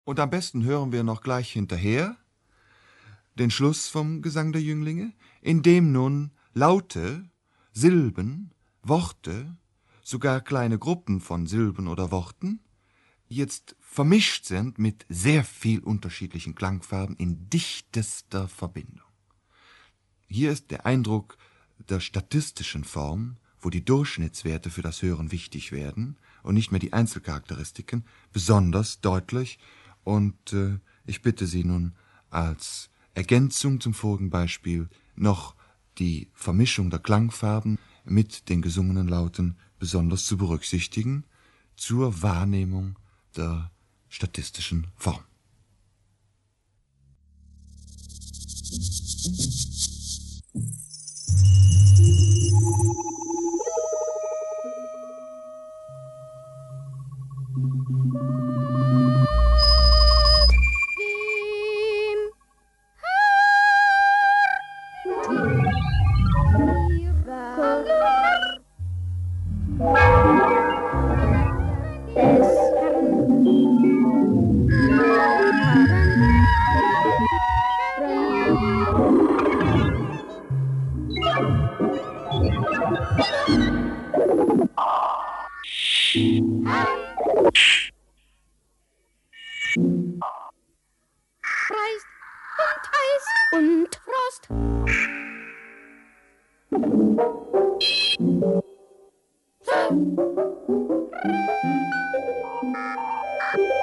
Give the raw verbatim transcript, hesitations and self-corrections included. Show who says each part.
Speaker 1: Und am besten hören wir noch gleich hinterher den Schluss vom Gesang der Jünglinge, in dem nun Laute, Silben, Worte, sogar kleine Gruppen von Silben oder Worten jetzt vermischt sind mit sehr viel unterschiedlichen Klangfarben in dichtester Verbindung. Hier ist der Eindruck der statistischen Form, wo die Durchschnittswerte für das Hören wichtig werden und nicht mehr die Einzelcharakteristiken, besonders deutlich. Und äh, ich bitte Sie nun als Ergänzung zum vorigen Beispiel noch die Vermischung der Klangfarben mit den gesungenen Lauten besonders zu berücksichtigen zur Wahrnehmung der statistischen Form.
Speaker 2: Preist und heiß und Frost. So.